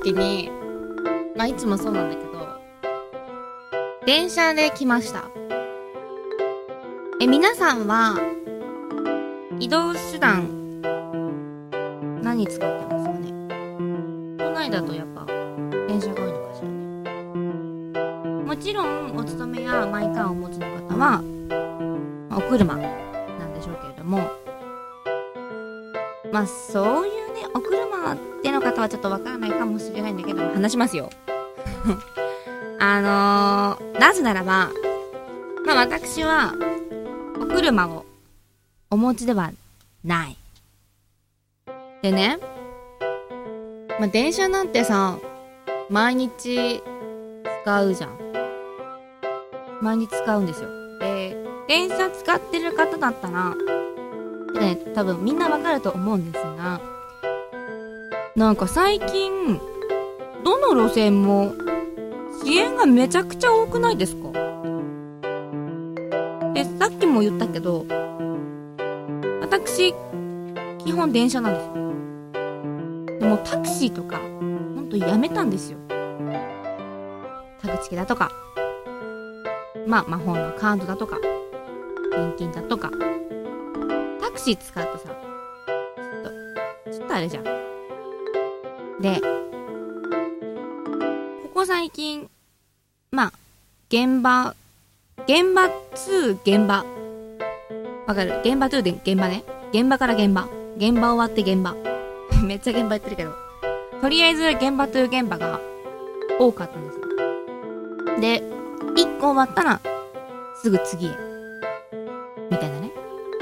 時に、まあいつもそうなんだけど、電車で来ました。皆さんは移動手段何使ってますかね。都内だとやっぱ電車が多いのかしらね。もちろんお勤めやマイカーをお持ちの方は、お車なんでしょうけれども、まあそういうね、お車での方はちょっとわからないかもしれないんだけど、話しますよ。なぜならば、まあ私はお車をお持ちではない。でね、まあ電車なんてさ、毎日使うじゃん。毎日使うんですよ。で、電車使ってる方だったら、ね、多分みんなわかると思うんですが、なんか最近どの路線も遅延がめちゃくちゃ多くないですか？で、さっきも言ったけど、私基本電車なんですよ。でもタクシーとかほんとやめたんですよ。タクチケだとか、まあ魔法のカードだとか、現金だとか、タクシー使うとさ、ちょっとあれじゃん。で、ここ最近、まあ現場2現場わかる？現場2で現場ね。現場から現場終わって現場めっちゃ現場言ってるけど、とりあえず現場2現場が多かったんですよ。で、1個終わったらすぐ次へみたいなね。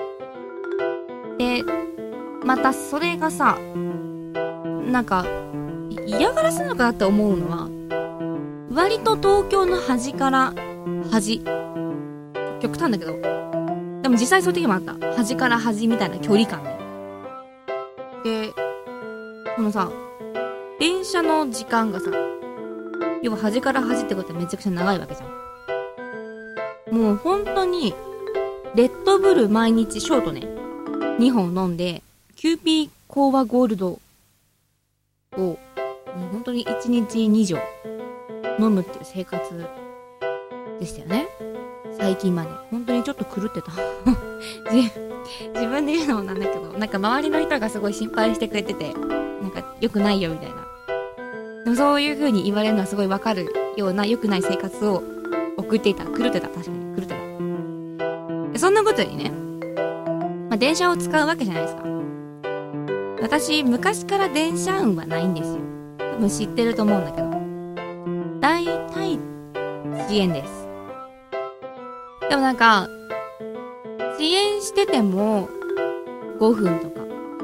で、またそれがさ、なんか嫌がらせなのかなって思うのは、割と東京の端から端、極端だけど、でも実際そういう時もあった。端から端みたいな距離感ね。で、このさ、電車の時間がさ、要は端から端ってことはめちゃくちゃ長いわけじゃん。もう本当にレッドブル毎日ショートね、2本飲んで、キューピーコーアゴールドをもう本当に1日2錠飲むっていう生活でしたよね、最近まで。本当にちょっと狂ってた自分で言うのもなんだけど、なんか周りの人がすごい心配してくれてて、なんか良くないよみたいな。でもそういう風に言われるのはすごいわかるような良くない生活を送っていた。狂ってた。確かに狂ってた。でそんなことにね、まあ、電車を使うわけじゃないですか。私昔から電車運はないんですよ。多分知ってると思うんだけど、だいたい遅延です。でもなんか遅延してても5分とか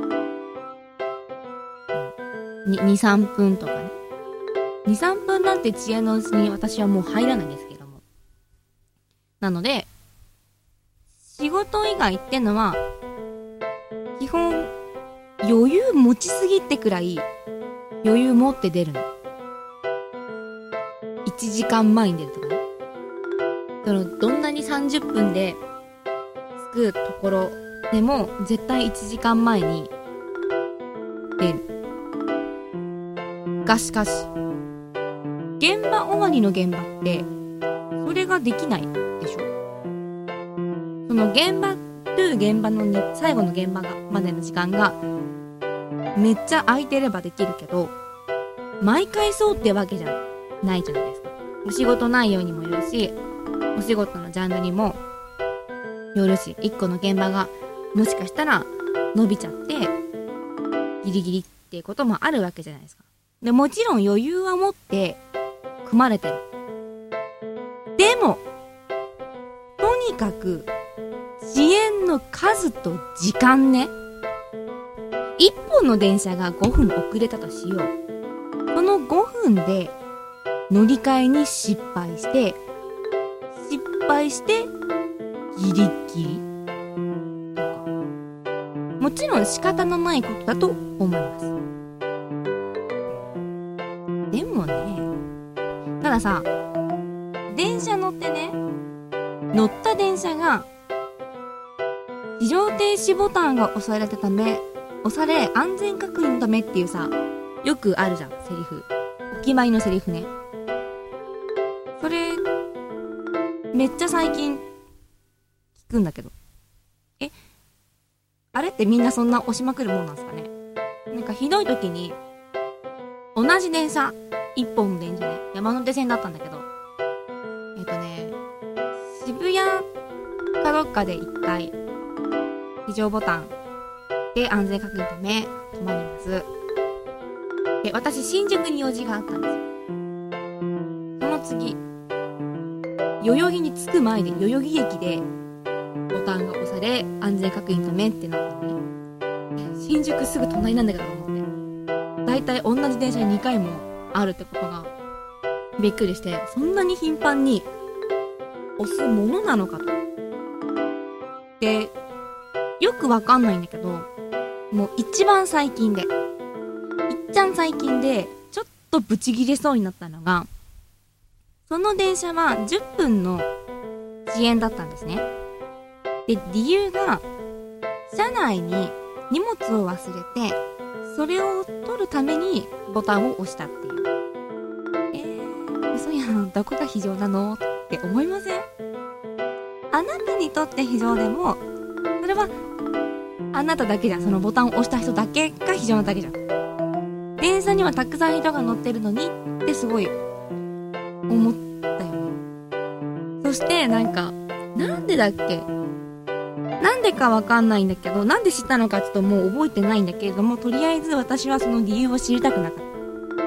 2,3 分とかね。 2,3 分なんて遅延のうちに私はもう入らないんですけども、なので仕事以外ってのは基本余裕持ちすぎってくらい余裕持って出るの。1時間前に出るとかね。どんなに30分で着くところでも絶対1時間前に出る。がしかし現場終わりの現場ってそれができないでしょ。その現場と現場の最後の現場がまでの時間がめっちゃ空いてればできるけど、毎回そうってわけじゃないじゃないですか。お仕事内容にもよるし、お仕事のジャンルにもよるし、1個の現場がもしかしたら伸びちゃってギリギリっていうこともあるわけじゃないですか。でもちろん余裕は持って組まれてる。でもとにかく遅延の数と時間ね。1本の電車が5分遅れたとしよう。この5分で乗り換えに失敗してギリギリとか、もちろん仕方のないことだと思います。でもね、たださ、電車乗ってね、乗った電車が非常停止ボタンが押され安全確認のためっていうさ、よくあるじゃん、セリフ。 決まりのセリフね。それ、めっちゃ最近聞くんだけど。あれってみんなそんな押しまくるもんなんですかね。なんかひどい時に、同じ電車、一本の電車ね、山手線だったんだけど、渋谷かどっかで一回、非常ボタンで安全確認止め、止まります。で、私、新宿に用事があったんですよ。その次、代々木に着く前で、代々木駅で、ボタンが押され、安全確認止めってなったのに、新宿すぐ隣なんだけどと思って。だいたい同じ電車に2回もあるってことが、びっくりして、そんなに頻繁に押すものなのかと。で、よくわかんないんだけど、もう一番最近で、いっちゃん最近で、ちょっとブチギレそうになったのが、その電車は10分の遅延だったんですね。で、理由が、車内に荷物を忘れて、それを取るためにボタンを押したっていう。嘘やん、どこが非常なのって思いません？あなたにとって非常でも、それは、あなただけじゃん。そのボタンを押した人だけが非常なだけじゃん。電車にはたくさん人が乗ってるのにってすごい思ったよね。そしてなんか、なんでだっけ？なんでかわかんないんだけど、なんで知ったのかちょっともう覚えてないんだけれども、とりあえず私はその理由を知りたくなかった。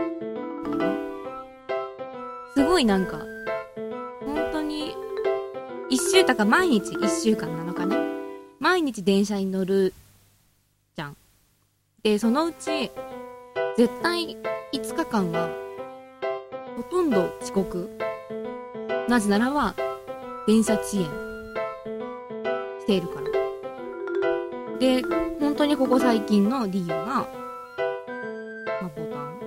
すごいなんか、本当に、毎日1週間なのかね。毎日電車に乗るじゃん。で、そのうち、絶対5日間は、ほとんど遅刻。なぜならば、電車遅延しているから。で、本当にここ最近の理由が、ボタン。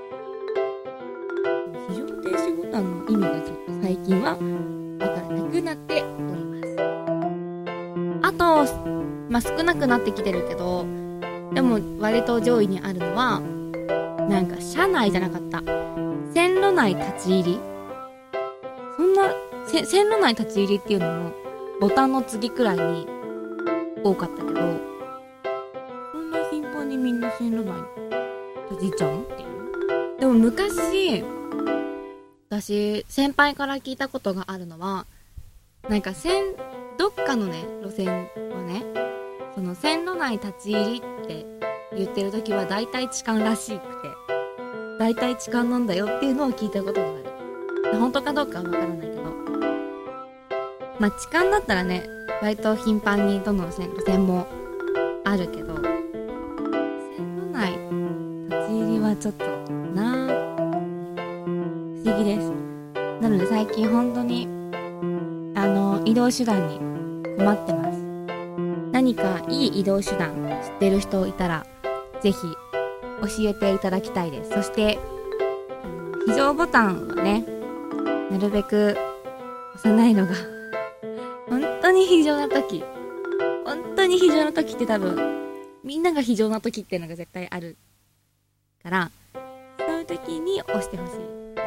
非常停止ボタンの意味がちょっと最近はわからなくなっております。あと、少なくなってきてるけど、でも割と上位にあるのは、なんか車内じゃなかった。線路内立ち入り。そんな、線路内立ち入りっていうのも、ボタンの次くらいに多かったけど、そんな頻繁にみんな線路内立ち入っちゃうのっていう。でも昔、私、先輩から聞いたことがあるのは、なんかどっかのね、路線はね、その線路内立ち入りって言ってる時は大体痴漢らしくて、大体痴漢なんだよっていうのを聞いたことがある。本当かどうかはわからないけど。痴漢だったらね、割と頻繁にどの路線もあるけど、線路内立ち入りはちょっとなぁ、不思議です。なので最近本当に移動手段に困ってます。何かいい移動手段知ってる人いたらぜひ教えていただきたいです。そして非常ボタンはね、なるべく押さないのが本当に非常な時って多分みんなが非常な時っていうのが絶対あるから、そういう時に押してほしいか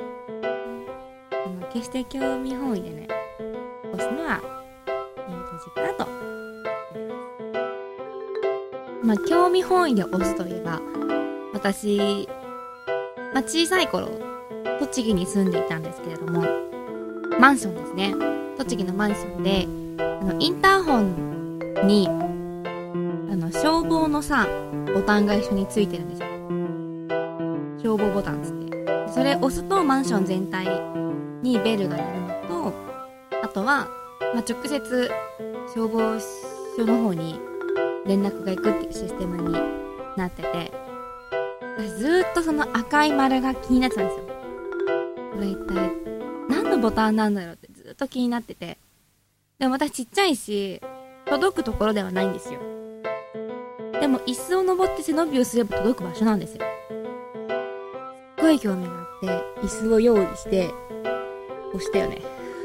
な。決して興味本位でね、押すのはやめてほしいかなと思います。興味本位で押すといえば、私、小さい頃栃木に住んでいたんですけれども、マンションですね。栃木のマンションでインターホンに消防のボタンが一緒についてるんですよ。消防ボタンつって、それ押すとマンション全体にベルが鳴るのと、あとは、直接消防署の方に連絡が行くっていうシステムになってて、私ずーっとその赤い丸が気になってたんですよ。これ一体何のボタンなんだろうってずーっと気になってて、でも私ちっちゃいし届くところではないんですよ。でも椅子を登って背伸びをすれば届く場所なんですよ。すっごい興味があって椅子を用意して押したよね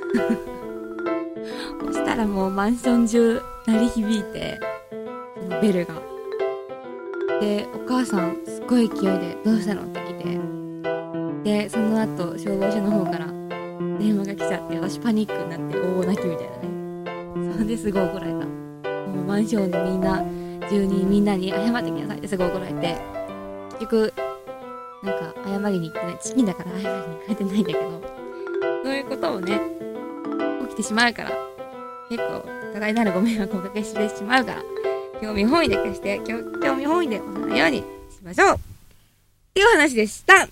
押したらもうマンション中鳴り響いて、そのベルがで、お母さんすっごい勢いでどうしたのって聞いて、 で、その後、消防署の方から電話が来ちゃって、私パニックになって大泣きみたいなね。それですごい怒られた。もうマンションにみんな、住人みんなに謝ってきなさいってすごい怒られて、結局、なんか謝りに行ってね、チキンだから謝りに行かれてないんだけど、そういうこともね、起きてしまうから、結構、多大なるご迷惑をおかけしてしまうから、興味本位で消して、興味本位で押さないようにしましょうっていう話でした。はい。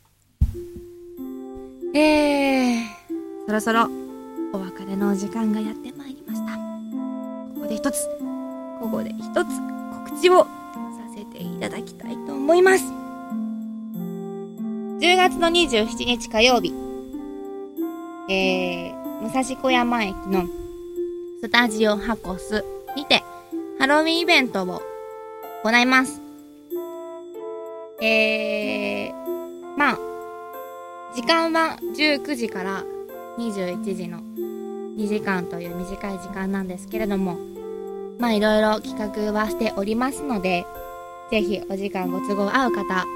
そろそろお別れのお時間がやってまいりました。ここで一つ告知をさせていただきたいと思います。10月の27日火曜日、武蔵小山駅のスタジオハコスにてハロウィンイベントを行います。まあ、時間は19時から21時の2時間という短い時間なんですけれども、まあいろいろ企画はしておりますので、ぜひお時間ご都合合う方、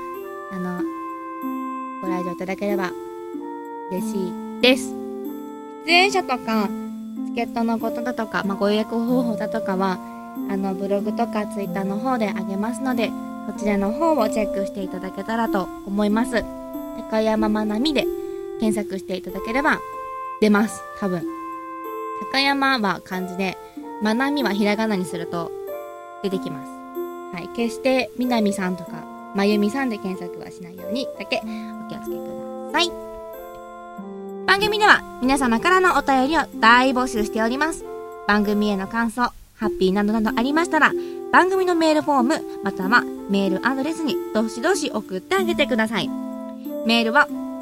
ご来場いただければ嬉しいです。出演者とか、チケットのことだとか、ご予約方法だとかは、ブログとかツイッターの方であげますので、そちらの方をチェックしていただけたらと思います。高山まなみで検索していただければ出ます。多分。高山は漢字で、まなみはひらがなにすると出てきます。はい。決してみなみさんとかまゆみさんで検索はしないようにだけお気をつけください。番組では皆様からのお便りを大募集しております。番組への感想、ハッピーなどなどありましたら、番組のメールフォームまたはメールアドレスにどしどし送ってあげてください。メールは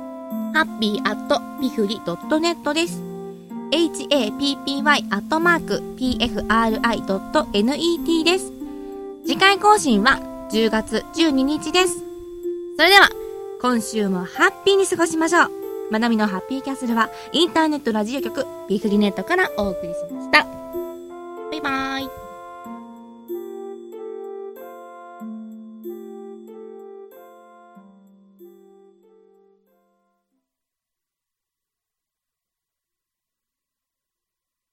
happy@pifri.net です。happy@pfri.net です。次回更新は10月12日です。それでは今週もハッピーに過ごしましょう。まなみのハッピーキャッスルはインターネットラジオ局ピフリネットからお送りしました。